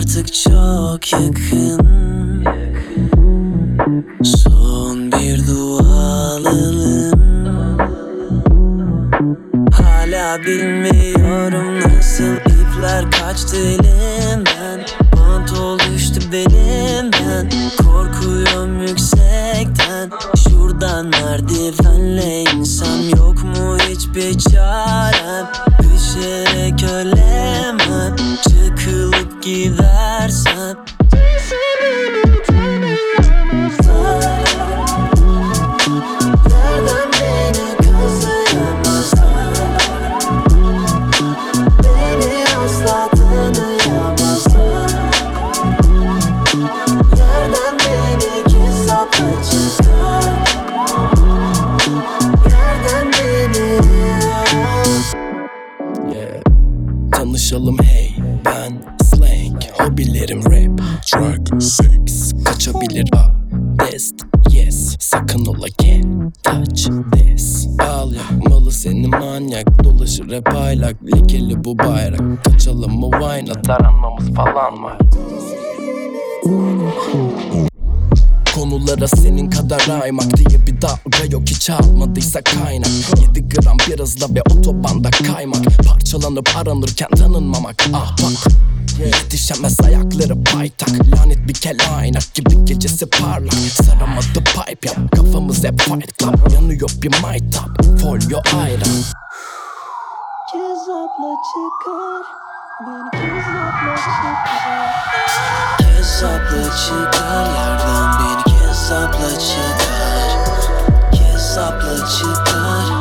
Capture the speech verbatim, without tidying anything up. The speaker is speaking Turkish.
artık çok yakın. Son bir dualım. Hala bilmiyorum nasıl ipler kaçtı elimden. Pantol düştü belimden. Korkuyorum yüksekten. Şuradan merdivenle insem, yok mu hiçbir çarem? Düşerek ölemem, çıkılıp gidersem. Nereden beni kazıyamazlar? Beni asla tanıyamazlar. Yerden beni gizapla çıkar. Yerden beni. Yeah. Tanışalım hey, ben slang. Hobilerim rap, drug, sex. Kaçabilir a, test, yes. Sakın ola can't touch this. Al yakmalı seni manyak. Dolaşır hep aylak, lekeli bu bayrak. Kaçalım mı vine'a, taranmamız falan var. Konulara senin kadar aymak diye bir dalga yok, hiç almadıysa kaynak. Yedi gram bir hızla ve otobanda kaymak. Parçalanıp aranırken tanınmamak, ah bak. Yetişemez ayakları paytak. Lanet bir kel aynak gibi gecesi parlak. Saramadı pipe yap, kafamız hep fight club. Yanıyor bir maytap, folyo ayran. Kezzapla çıkar, beni kezzapla çıkar. Kezzapla çıkar, yerden beni kezzapla çıkar. Kezzapla çıkar.